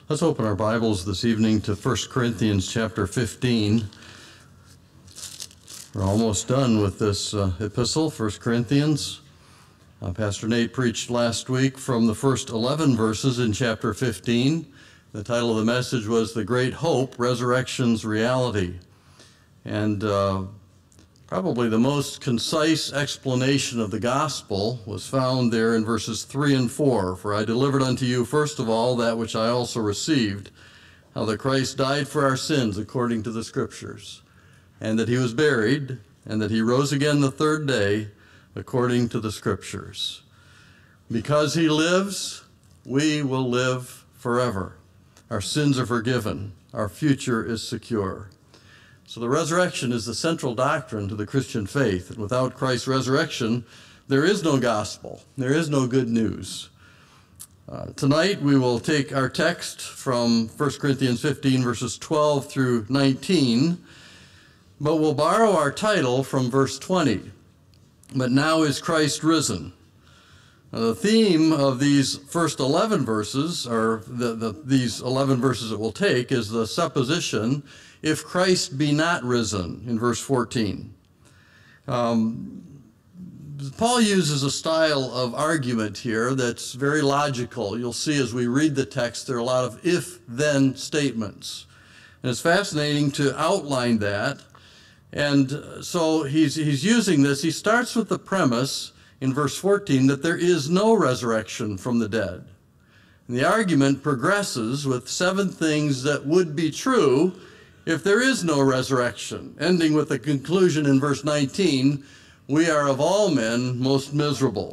Let's open our Bibles this evening to 1 Corinthians chapter 15. We're almost done with this epistle, 1 Corinthians. Pastor Nate preached last week from the first 11 verses in chapter 15. The title of the message was The Great Hope, Resurrection's Reality. And probably the most concise explanation of the gospel was found there in verses 3 and 4. For I delivered unto you first of all that which I also received, how that Christ died for our sins according to the Scriptures, and that he was buried, and that he rose again the third day according to the Scriptures. Because he lives, we will live forever. Our sins are forgiven. Our future is secure. So the resurrection is the central doctrine to the Christian faith. And without Christ's resurrection, there is no gospel. There is no good news. Tonight we will take our text from 1 Corinthians 15, verses 12 through 19, but we'll borrow our title from verse 20. But now is Christ risen. The theme of these first 11 verses, or these 11 verses that we'll take, is the supposition, if Christ be not risen, in verse 14. Paul uses a style of argument here that's very logical. You'll see as we read the text, there are a lot of if-then statements. And it's fascinating to outline that. And so he's using this. He starts with the premise in verse 14 that there is no resurrection from the dead. And the argument progresses with 7 things that would be true if there is no resurrection, ending with the conclusion in verse 19, we are of all men most miserable.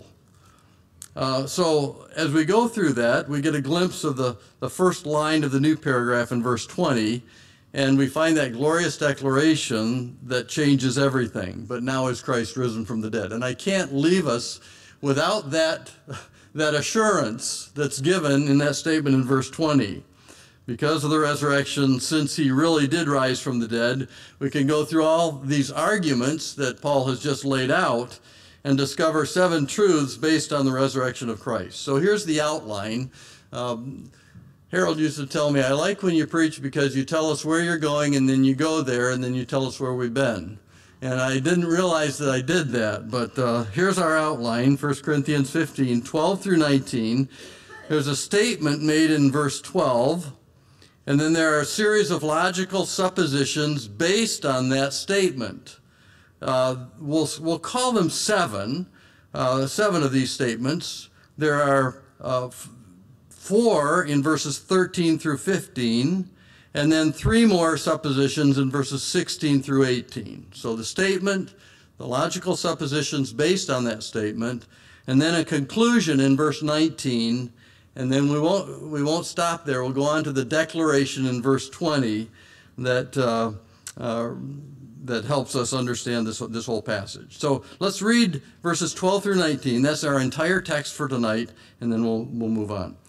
So as we go through that, we get a glimpse of the first line of the new paragraph in verse 20, and we find that glorious declaration that changes everything. But now is Christ risen from the dead. And I can't leave us without that assurance that's given in that statement in verse 20. Because of the resurrection, since he really did rise from the dead, we can go through all these arguments that Paul has just laid out and discover 7 truths based on the resurrection of Christ. So here's the outline. Harold used to tell me, I like when you preach because you tell us where you're going and then you go there and then you tell us where we've been. And I didn't realize that I did that, but here's our outline, 1 Corinthians 15, 12 through 19. There's a statement made in verse 12, and then there are a series of logical suppositions based on that statement. We'll call them 7 of these statements. There are 4 in verses 13 through 15, and then 3 more suppositions in verses 16 through 18. So the statement, the logical suppositions based on that statement, and then a conclusion in verse 19, and then we won't stop there. We'll go on to the declaration in verse 20 that helps us understand this whole passage. So let's read verses 12 through 19. That's our entire text for tonight, and then we'll move on.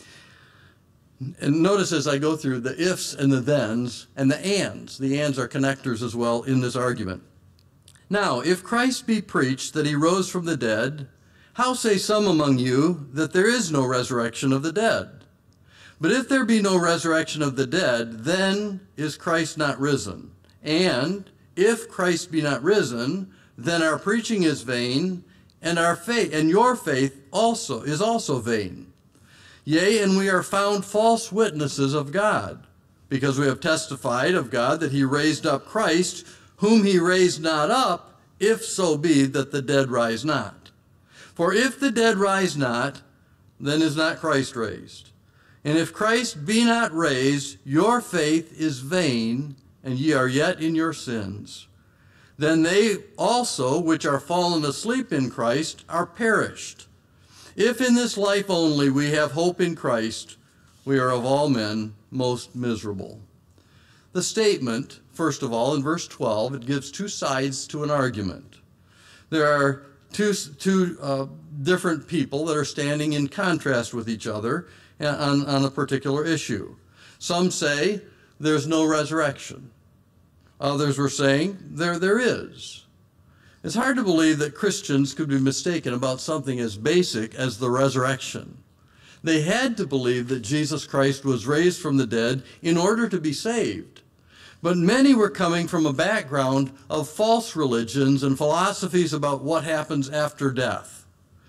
And notice as I go through the ifs and the thens and the ands. The ands are connectors as well in this argument. Now, if Christ be preached that he rose from the dead, how say some among you that there is no resurrection of the dead? But if there be no resurrection of the dead, then is Christ not risen. And if Christ be not risen, then our preaching is vain, and our faith and your faith also is also vain. Yea, and we are found false witnesses of God, because we have testified of God that he raised up Christ, whom he raised not up, if so be that the dead rise not. For if the dead rise not, then is not Christ raised. And if Christ be not raised, your faith is vain, and ye are yet in your sins. Then they also which are fallen asleep in Christ are perished. If in this life only we have hope in Christ, we are of all men most miserable. The statement, first of all, in verse 12, it gives 2 sides to an argument. There are two different people that are standing in contrast with each other on a particular issue. Some say there's no resurrection. Others were saying there is. It's hard to believe that Christians could be mistaken about something as basic as the resurrection. They had to believe that Jesus Christ was raised from the dead in order to be saved. But many were coming from a background of false religions and philosophies about what happens after death.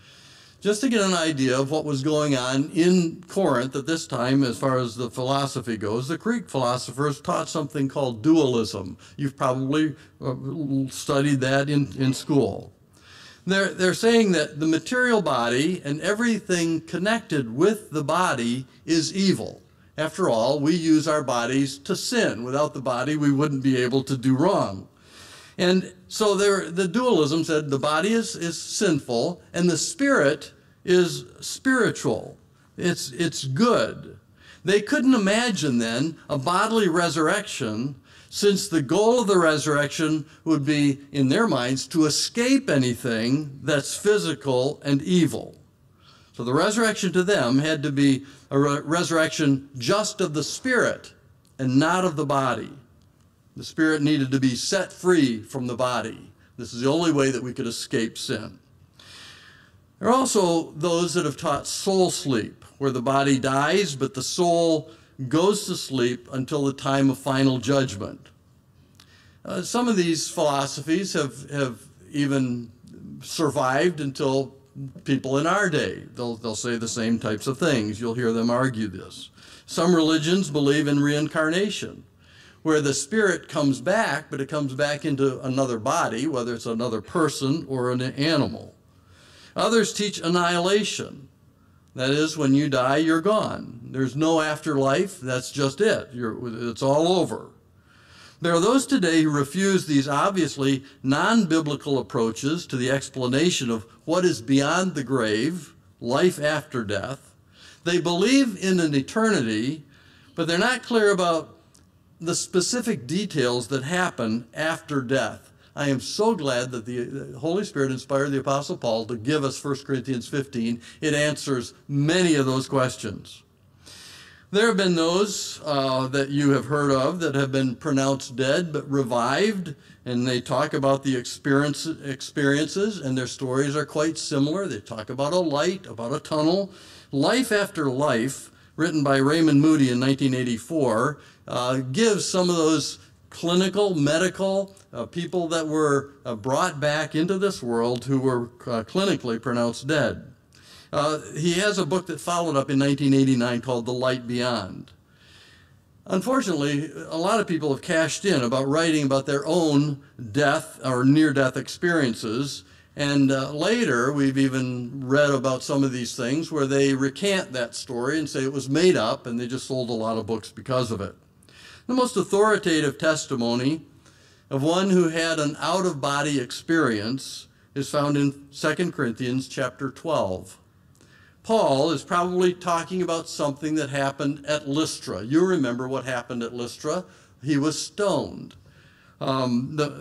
Just to get an idea of what was going on in Corinth at this time as far as the philosophy goes, the Greek philosophers taught something called dualism. You've probably studied that in school. They're saying that the material body and everything connected with the body is evil. After all, we use our bodies to sin. Without the body, we wouldn't be able to do wrong. And so the dualism said the body is sinful and the spirit is spiritual. It's good. They couldn't imagine then a bodily resurrection, since the goal of the resurrection would be, in their minds, to escape anything that's physical and evil. So the resurrection to them had to be a resurrection just of the spirit and not of the body. The spirit needed to be set free from the body. This is the only way that we could escape sin. There are also those that have taught soul sleep, where the body dies, but the soul goes to sleep until the time of final judgment. Some of these philosophies have even survived until people in our day. They'll say the same types of things. You'll hear them argue this. Some religions believe in reincarnation, where the spirit comes back, but it comes back into another body, whether it's another person or an animal. Others teach annihilation. That is, when you die, you're gone. There's no afterlife. That's just it. It's all over. There are those today who refuse these obviously non-biblical approaches to the explanation of what is beyond the grave, life after death. They believe in an eternity, but they're not clear about the specific details that happen after death. I am so glad that the Holy Spirit inspired the Apostle Paul to give us 1 Corinthians 15. It answers many of those questions. There have been those that you have heard of that have been pronounced dead but revived, and they talk about the experiences, and their stories are quite similar. They talk about a light, about a tunnel. Life After Life, written by Raymond Moody in 1984, gives some of those clinical, medical people that were brought back into this world who were clinically pronounced dead. He has a book that followed up in 1989 called The Light Beyond. Unfortunately, a lot of people have cashed in about writing about their own death or near-death experiences, and later we've even read about some of these things where they recant that story and say it was made up, and they just sold a lot of books because of it. The most authoritative testimony of one who had an out-of-body experience is found in 2 Corinthians chapter 12. Paul is probably talking about something that happened at Lystra. You remember what happened at Lystra. He was stoned. Let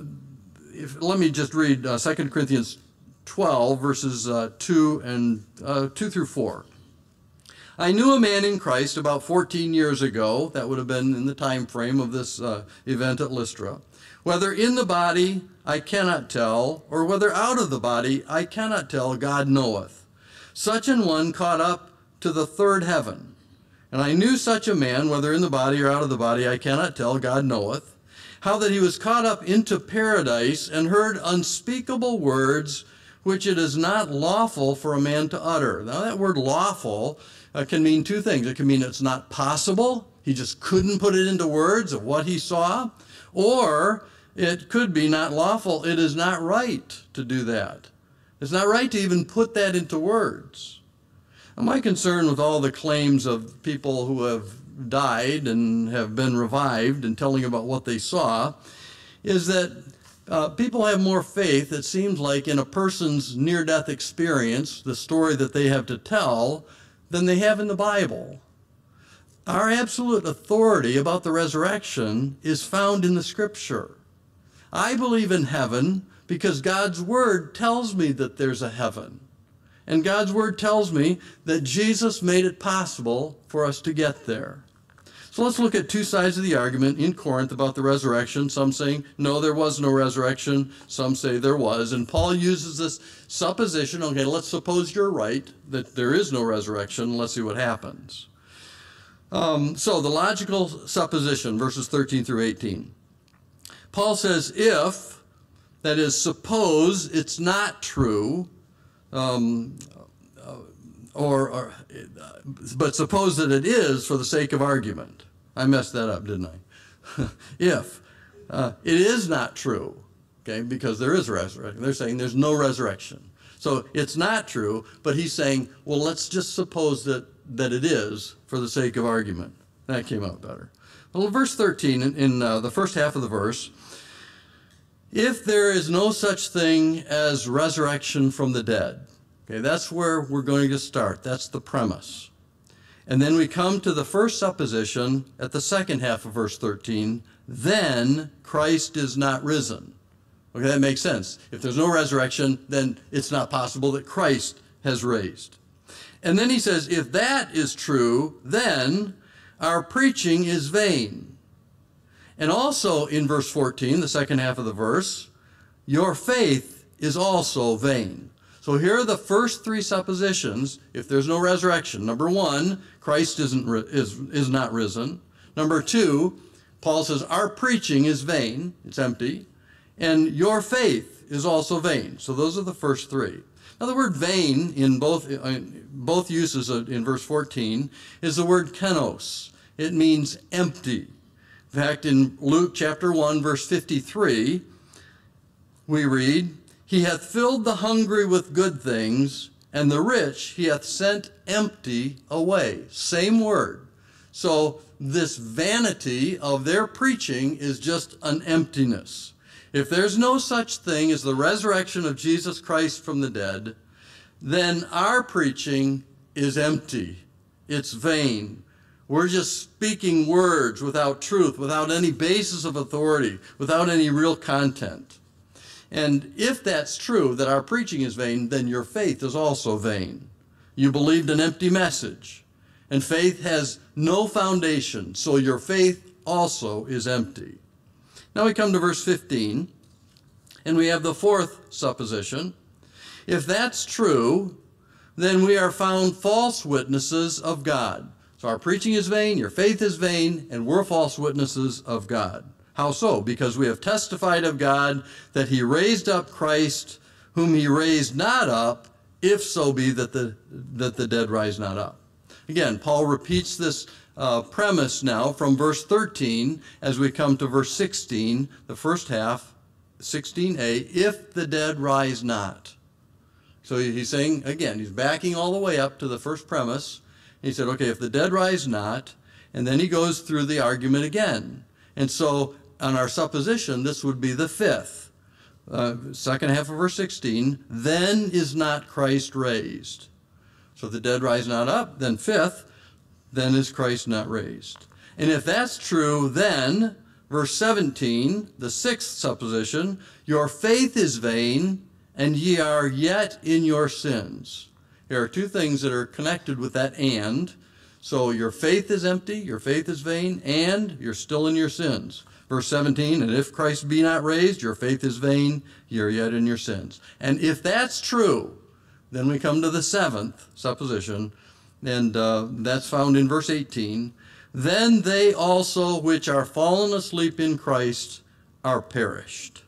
me just read 2 Corinthians 12, verses 2 through 4. I knew a man in Christ about 14 years ago, that would have been in the time frame of this event at Lystra. Whether in the body, I cannot tell, or whether out of the body, I cannot tell, God knoweth. Such an one caught up to the third heaven. And I knew such a man, whether in the body or out of the body, I cannot tell, God knoweth, how that he was caught up into paradise and heard unspeakable words which it is not lawful for a man to utter. Now that word lawful can mean two things. It can mean it's not possible. He just couldn't put it into words of what he saw. Or it could be not lawful. It is not right to do that. It's not right to even put that into words. And my concern with all the claims of people who have died and have been revived and telling about what they saw is that people have more faith, it seems like, in a person's near-death experience, the story that they have to tell, than they have in the Bible. Our absolute authority about the resurrection is found in the Scripture. I believe in heaven because God's Word tells me that there's a heaven. And God's Word tells me that Jesus made it possible for us to get there. So let's look at two sides of the argument in Corinth about the resurrection. Some saying, no, there was no resurrection. Some say there was. And Paul uses this supposition. Okay, let's suppose you're right, that there is no resurrection. Let's see what happens. So the logical supposition, verses 13 through 18. Paul says, if, that is, suppose it's not true, but suppose that it is for the sake of argument. I messed that up, didn't I? If it is not true, okay, because there is a resurrection. They're saying there's no resurrection. So it's not true, but he's saying, well, let's just suppose that it is for the sake of argument. That came out better. Well, verse 13, in the first half of the verse, if there is no such thing as resurrection from the dead. Okay, that's where we're going to start. That's the premise. And then we come to the first supposition at the second half of verse 13. Then Christ is not risen. Okay, that makes sense. If there's no resurrection, then it's not possible that Christ has raised. And then he says, if that is true, then our preaching is vain. And also in verse 14, the second half of the verse, your faith is also vain. So here are the first three suppositions. If there's no resurrection, number one, Christ is not risen. Number two, Paul says our preaching is vain, it's empty, and your faith is also vain. So those are the first three. Now the word vain in both uses in verse 14 is the word kenos. It means empty. In fact, in Luke chapter 1, verse 53, we read, he hath filled the hungry with good things, and the rich he hath sent empty away. Same word. So this vanity of their preaching is just an emptiness. If there's no such thing as the resurrection of Jesus Christ from the dead, then our preaching is empty. It's vain. We're just speaking words without truth, without any basis of authority, without any real content. And if that's true, that our preaching is vain, then your faith is also vain. You believed an empty message, and faith has no foundation, so your faith also is empty. Now we come to verse 15, and we have the fourth supposition. If that's true, then we are found false witnesses of God. So our preaching is vain, your faith is vain, and we're false witnesses of God. How so? Because we have testified of God that he raised up Christ, whom he raised not up, if so be that the dead rise not up. Again, Paul repeats this premise now from verse 13 as we come to verse 16, the first half, 16a, if the dead rise not. So he's saying, again, he's backing all the way up to the first premise. He said, okay, if the dead rise not, and then he goes through the argument again. And so on our supposition, this would be the fifth. Second half of verse 16, then is not Christ raised. So if the dead rise not up, then fifth, then is Christ not raised. And if that's true, then, verse 17, the sixth supposition, your faith is vain, and ye are yet in your sins. There are two things that are connected with that and. So your faith is empty, your faith is vain, and you're still in your sins. Verse 17, and if Christ be not raised, your faith is vain, you're yet in your sins. And if that's true, then we come to the seventh supposition, and that's found in verse 18. Then they also which are fallen asleep in Christ are perished.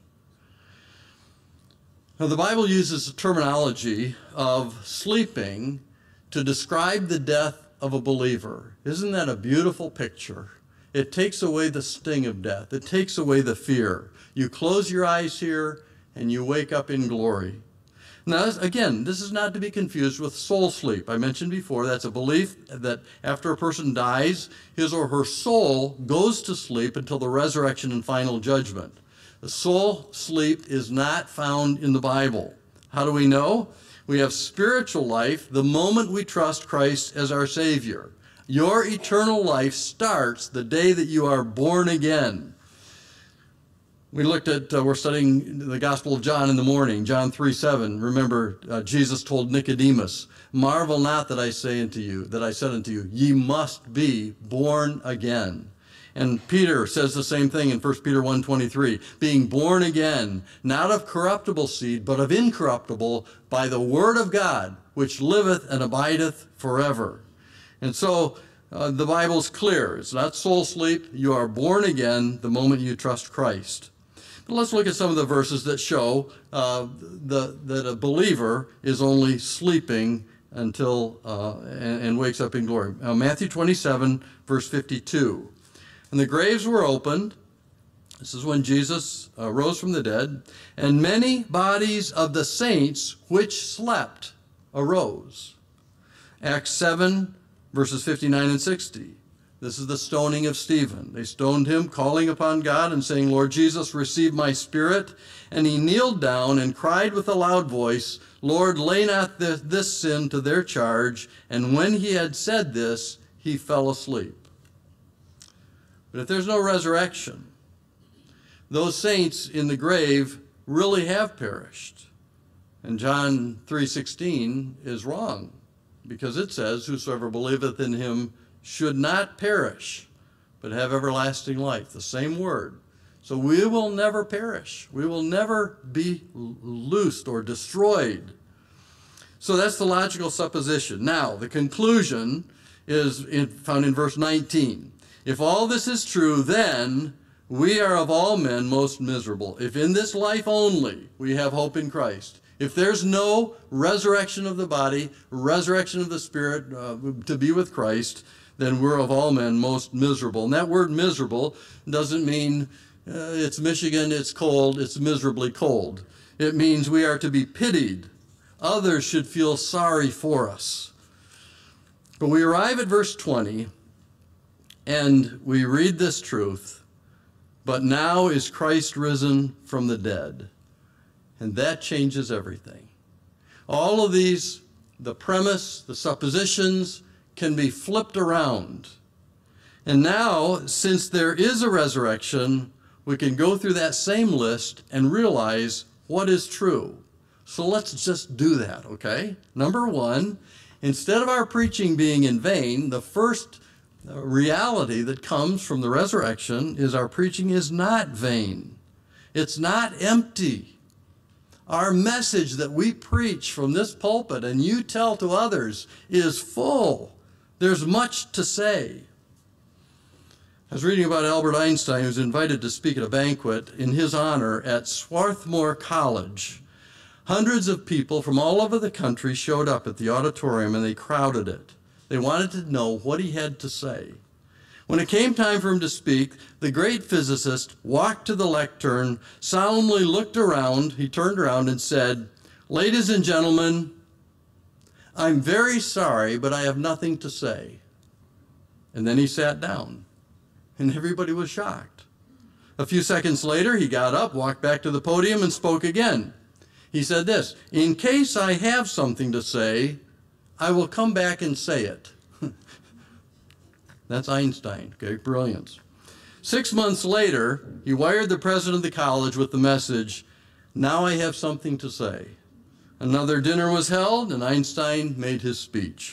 Now the Bible uses the terminology of sleeping to describe the death of a believer. Isn't that a beautiful picture? It takes away the sting of death. It takes away the fear. You close your eyes here and you wake up in glory. Now, again, this is not to be confused with soul sleep. I mentioned before that's a belief that after a person dies, his or her soul goes to sleep until the resurrection and final judgment. The soul sleep is not found in the Bible. How do we know? We have spiritual life the moment we trust Christ as our Savior. Your eternal life starts the day that you are born again. We looked at, we're studying the Gospel of John in the morning, John 3:7. Remember, Jesus told Nicodemus, "Marvel not that I say unto you, that I said unto you, ye must be born again." And Peter says the same thing in 1 Peter 1:23, being born again, not of corruptible seed, but of incorruptible, by the word of God, which liveth and abideth forever. And so the Bible's clear. It's not soul sleep. You are born again the moment you trust Christ. But let's look at some of the verses that show that a believer is only sleeping until and wakes up in glory. Matthew 27, verse 52. And the graves were opened. This is when Jesus rose from the dead. And many bodies of the saints which slept arose. Acts 7, verses 59 and 60. This is the stoning of Stephen. They stoned him, calling upon God and saying, Lord Jesus, receive my spirit. And he kneeled down and cried with a loud voice, Lord, lay not this sin to their charge. And when he had said this, he fell asleep. But if there's no resurrection, those saints in the grave really have perished. And John 3:16 is wrong, because it says, whosoever believeth in him should not perish, but have everlasting life. The same word. So we will never perish. We will never be loosed or destroyed. So that's the logical supposition. Now, the conclusion is found in verse 19. If all this is true, then we are of all men most miserable. If in this life only we have hope in Christ, if there's no resurrection of the body, resurrection of the spirit to be with Christ, then we're of all men most miserable. And that word miserable doesn't mean it's Michigan, it's cold, it's miserably cold. It means we are to be pitied. Others should feel sorry for us. But we arrive at verse 20, and we read this truth, but now is Christ risen from the dead. And that changes everything. All of these, the premise, the suppositions, can be flipped around. And now, since there is a resurrection, we can go through that same list and realize what is true. So let's just do that, okay? Number one, instead of our preaching being in vain, the first reality that comes from the resurrection is our preaching is not vain. It's not empty. Our message that we preach from this pulpit and you tell to others is full. There's much to say. I was reading about Albert Einstein, who was invited to speak at a banquet in his honor at Swarthmore College. Hundreds of people from all over the country showed up at the auditorium and they crowded it. They wanted to know what he had to say. When it came time for him to speak, the great physicist walked to the lectern, solemnly looked around, he turned around and said, "Ladies and gentlemen, I'm very sorry, but I have nothing to say." And then he sat down, and everybody was shocked. A few seconds later, he got up, walked back to the podium, and spoke again. He said this, "In case I have something to say, I will come back and say it." That's Einstein, okay, brilliance. 6 months later, he wired the president of the college with the message, "Now I have something to say." Another dinner was held, and Einstein made his speech.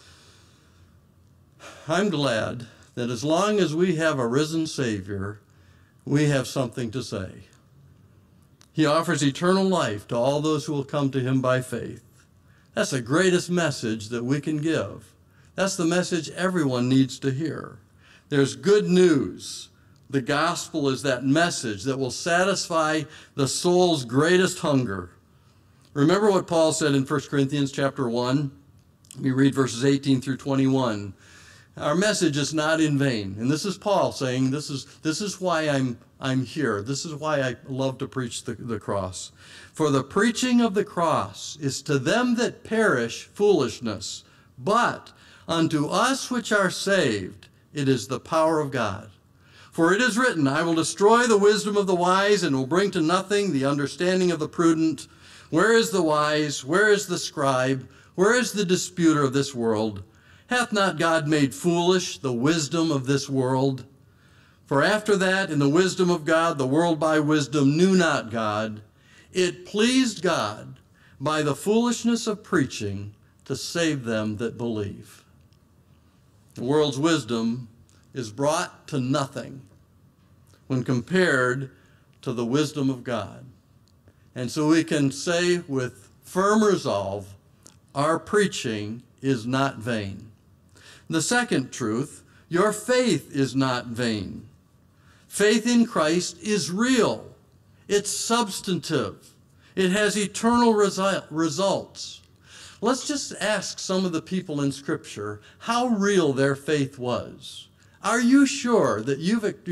I'm glad that as long as we have a risen Savior, we have something to say. He offers eternal life to all those who will come to him by faith. That's the greatest message that we can give. That's the message everyone needs to hear. There's good news. The gospel is that message that will satisfy the soul's greatest hunger. Remember what Paul said in 1 Corinthians chapter 1? We read verses 18 through 21. Our message is not in vain. And this is Paul saying, this is why I'm here. This is why I love to preach the cross. For the preaching of the cross is to them that perish foolishness, but unto us which are saved it is the power of God. For it is written, I will destroy the wisdom of the wise and will bring to nothing the understanding of the prudent. Where is the wise? Where is the scribe? Where is the disputer of this world? Hath not God made foolish the wisdom of this world? For after that, in the wisdom of God, the world by wisdom knew not God. It pleased God by the foolishness of preaching to save them that believe. The world's wisdom is brought to nothing when compared to the wisdom of God. And so we can say with firm resolve, our preaching is not vain. The second truth, your faith is not vain. Faith in Christ is real. It's substantive. It has eternal results. Let's just ask some of the people in Scripture how real their faith was. Are you sure that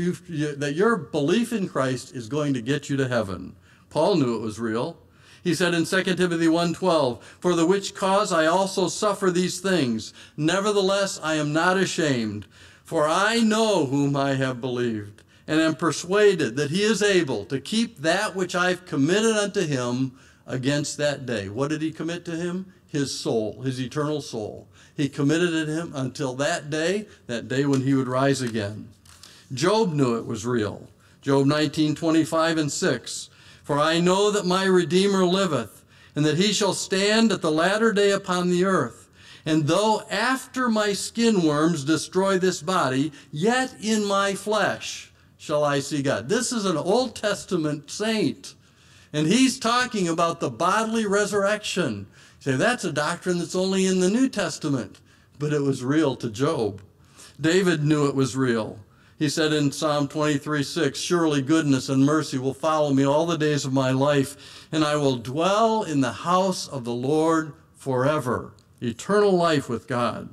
that your belief in Christ is going to get you to heaven? Paul knew it was real. He said in 2 Timothy 1:12, "For the which cause I also suffer these things. Nevertheless, I am not ashamed, for I know whom I have believed, and am persuaded that he is able to keep that which I've committed unto him against that day." What did he commit to him? His soul, his eternal soul. He committed it to him until that day when he would rise again. Job knew it was real. Job 19:25 and 6. "For I know that my Redeemer liveth, and that he shall stand at the latter day upon the earth. And though after my skin worms destroy this body, yet in my flesh shall I see God." This is an Old Testament saint, and he's talking about the bodily resurrection. You say, that's a doctrine that's only in the New Testament, but it was real to Job. David knew it was real. He said in Psalm 23:6, "Surely goodness and mercy will follow me all the days of my life, and I will dwell in the house of the Lord forever." Eternal life with God.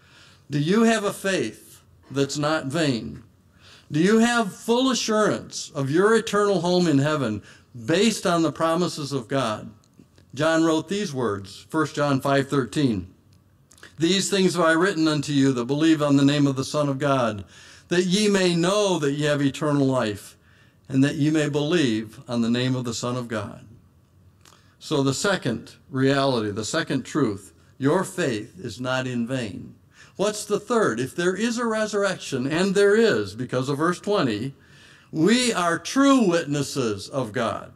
Do you have a faith that's not vain? Do you have full assurance of your eternal home in heaven based on the promises of God? John wrote these words, 1 John 5:13. "These things have I written unto you that believe on the name of the Son of God, that ye may know that ye have eternal life, and that ye may believe on the name of the Son of God." So the second reality, the second truth, your faith is not in vain. What's the third? If there is a resurrection, and there is because of verse 20, we are true witnesses of God.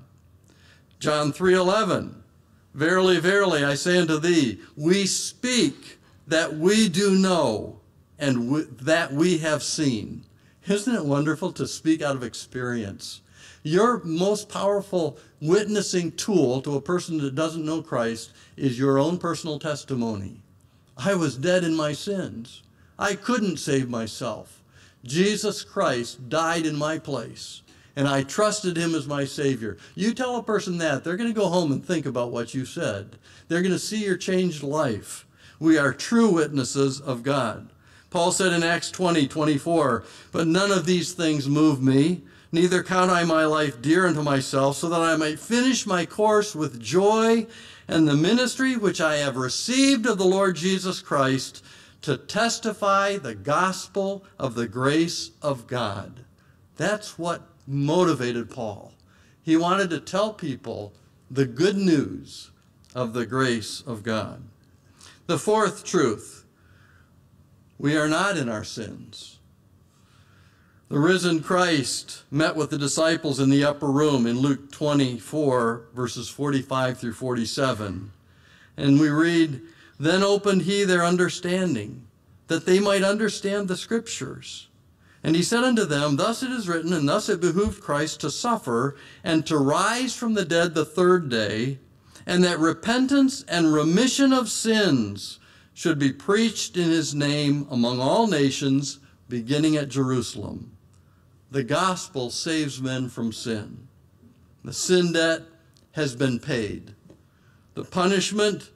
John 3:11, "Verily, verily, I say unto thee, we speak that we do know, and that we have seen." Isn't it wonderful to speak out of experience? Your most powerful witnessing tool to a person that doesn't know Christ is your own personal testimony. I was dead in my sins. I couldn't save myself. Jesus Christ died in my place, and I trusted him as my Savior. You tell a person that, they're going to go home and think about what you said. They're going to see your changed life. We are true witnesses of God. Paul said in Acts 20:24, "But none of these things move me, neither count I my life dear unto myself, so that I might finish my course with joy and the ministry which I have received of the Lord Jesus Christ, to testify the gospel of the grace of God." That's what motivated Paul. He wanted to tell people the good news of the grace of God. The fourth truth, we are not in our sins. The risen Christ met with the disciples in the upper room in Luke 24, verses 45 through 47. And we read, "Then opened he their understanding, that they might understand the Scriptures. And he said unto them, Thus it is written, and thus it behooved Christ to suffer, and to rise from the dead the third day, and that repentance and remission of sins should be preached in his name among all nations, beginning at Jerusalem." The gospel saves men from sin. The sin debt has been paid. The punishment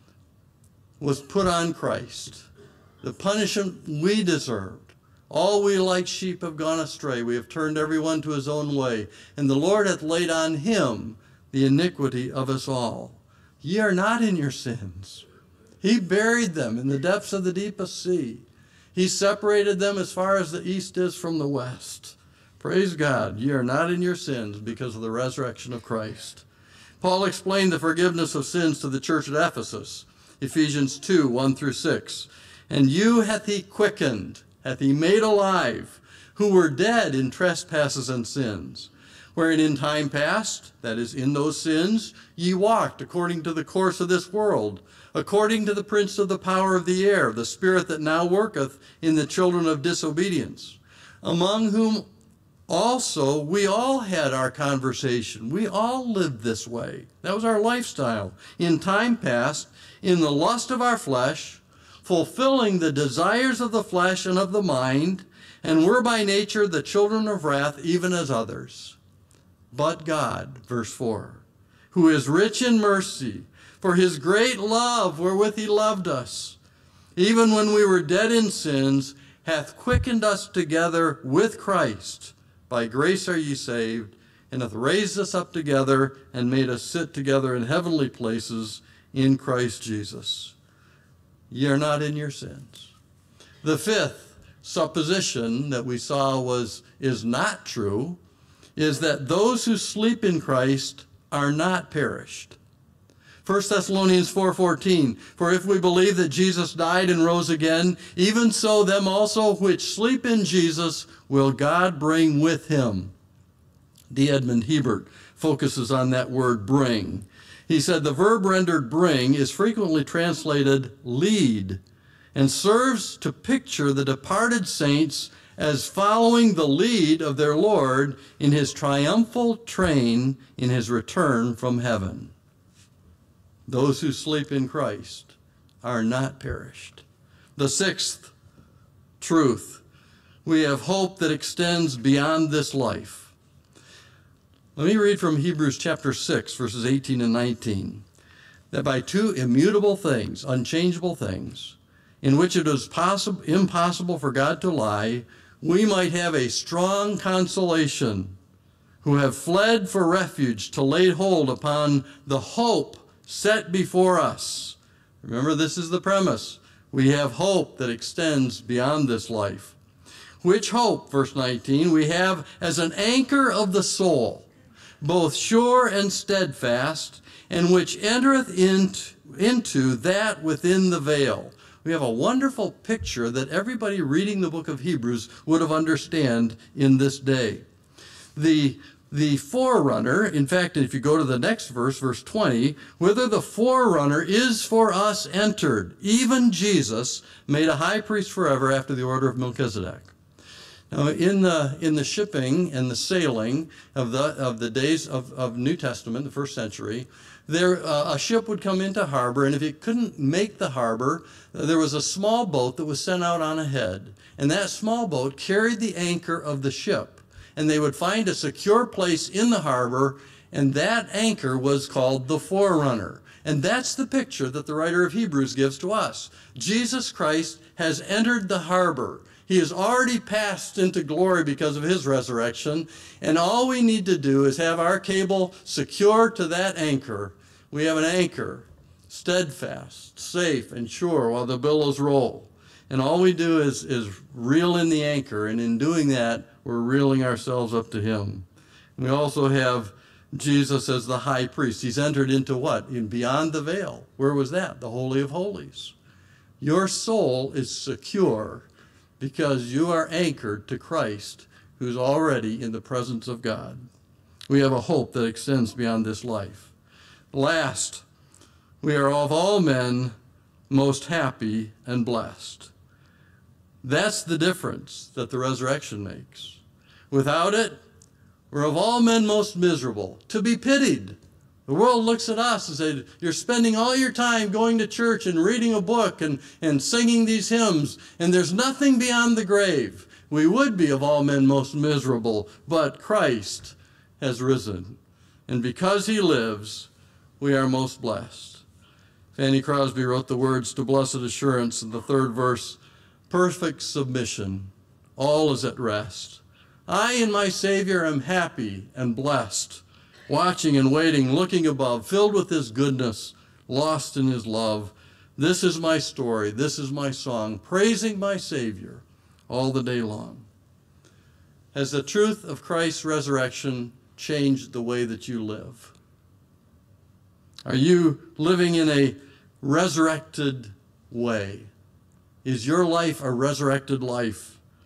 was put on Christ. The punishment we deserved. All we like sheep have gone astray. We have turned everyone to his own way. And the Lord hath laid on him the iniquity of us all. Ye are not in your sins. He buried them in the depths of the deepest sea. He separated them as far as the east is from the west. Praise God, ye are not in your sins because of the resurrection of Christ. Paul explained the forgiveness of sins to the church at Ephesus, Ephesians 2, 1 through 6. "And you hath he quickened, hath he made alive, who were dead in trespasses and sins, wherein in time past, that is, in those sins, ye walked according to the course of this world, according to the prince of the power of the air, the spirit that now worketh in the children of disobedience, among whom also we all had our conversation. We all lived this way. That was our lifestyle. In time past, in the lust of our flesh, fulfilling the desires of the flesh and of the mind, and were by nature the children of wrath, even as others. But God, verse 4, who is rich in mercy, for his great love wherewith he loved us, even when we were dead in sins, hath quickened us together with Christ. By grace are ye saved, and hath raised us up together, and made us sit together in heavenly places in Christ Jesus. Ye are not in your sins. The fifth supposition that we saw is not true, is that those who sleep in Christ are not perished. 1 Thessalonians 4:14, for if we believe that Jesus died and rose again, even so them also which sleep in Jesus will God bring with him. D. Edmund Hebert focuses on that word bring. He said the verb rendered bring is frequently translated lead and serves to picture the departed saints as following the lead of their Lord in his triumphal train in his return from heaven. Those who sleep in Christ are not perished. The sixth truth, we have hope that extends beyond this life. Let me read from Hebrews chapter 6, verses 18 and 19. That by two immutable things, unchangeable things, in which it is impossible for God to lie, we might have a strong consolation, who have fled for refuge to lay hold upon the hope set before us. Remember, this is the premise. We have hope that extends beyond this life. Which hope, verse 19, we have as an anchor of the soul, both sure and steadfast, and which entereth into that within the veil. We have a wonderful picture that everybody reading the book of Hebrews would have understood in this day. The forerunner, in fact, if you go to the next verse, verse 20, whither the forerunner is for us entered, even Jesus, made a high priest forever after the order of Melchizedek. Now, in the shipping and the sailing of the days of New Testament, the first century, a ship would come into harbor, and if it couldn't make the harbor, there was a small boat that was sent out on ahead, and that small boat carried the anchor of the ship. And they would find a secure place in the harbor, and that anchor was called the forerunner. And that's the picture that the writer of Hebrews gives to us. Jesus Christ has entered the harbor. He has already passed into glory because of his resurrection, and all we need to do is have our cable secure to that anchor. We have an anchor, steadfast, safe, and sure while the billows roll. And all we do is reel in the anchor, and in doing that, we're reeling ourselves up to him. We also have Jesus as the high priest. He's entered into what? In beyond the veil. Where was that? The Holy of Holies. Your soul is secure because you are anchored to Christ, who's already in the presence of God. We have a hope that extends beyond this life. Last, we are of all men most happy and blessed. That's the difference that the resurrection makes. Without it, we're of all men most miserable, to be pitied. The world looks at us and says, you're spending all your time going to church and reading a book and singing these hymns, and there's nothing beyond the grave. We would be of all men most miserable, but Christ has risen. And because he lives, we are most blessed. Fanny Crosby wrote the words to Blessed Assurance in the third verse, perfect submission, all is at rest. I in my Savior am happy and blessed, watching and waiting, looking above, filled with his goodness, lost in his love. This is my story, this is my song, praising my Savior all the day long. Has the truth of Christ's resurrection changed the way that you live? Are you living in a resurrected way? Is your life a resurrected life? Do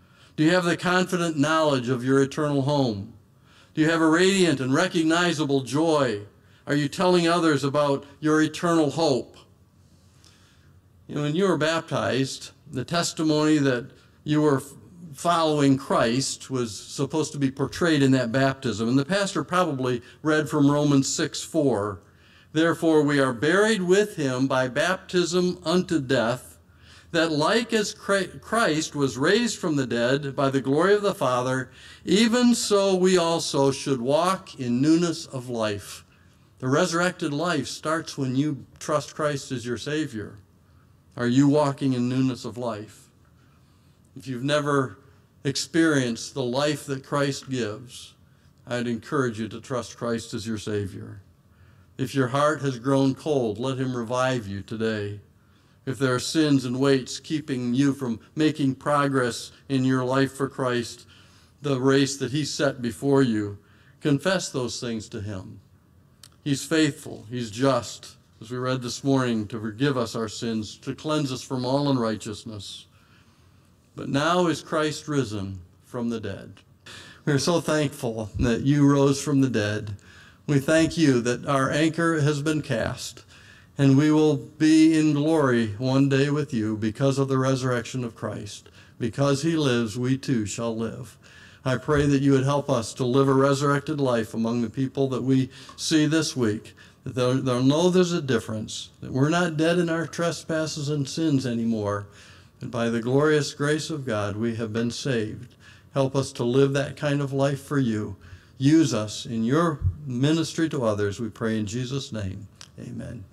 Do you have the confident knowledge of your eternal home? Do you have a radiant and recognizable joy? Are you telling others about your eternal hope? You know, when you were baptized, the testimony that you were following Christ was supposed to be portrayed in that baptism. And the pastor probably read from Romans 6:4. Therefore we are buried with him by baptism unto death, that like as Christ was raised from the dead by the glory of the Father, even so we also should walk in newness of life. The resurrected life starts when you trust Christ as your Savior. Are you walking in newness of life? If you've never experienced the life that Christ gives, I'd encourage you to trust Christ as your Savior. If your heart has grown cold, let him revive you today. If there are sins and weights keeping you from making progress in your life for Christ, the race that he set before you, confess those things to him. He's faithful, he's just, as we read this morning, to forgive us our sins, to cleanse us from all unrighteousness. But now is Christ risen from the dead. We are so thankful that you rose from the dead. We thank you that our anchor has been cast, and we will be in glory one day with you because of the resurrection of Christ. Because he lives, we too shall live. I pray that you would help us to live a resurrected life among the people that we see this week, that they'll know there's a difference, that we're not dead in our trespasses and sins anymore, and by the glorious grace of God, we have been saved. Help us to live that kind of life for you. Use us in your ministry to others, we pray in Jesus' name. Amen.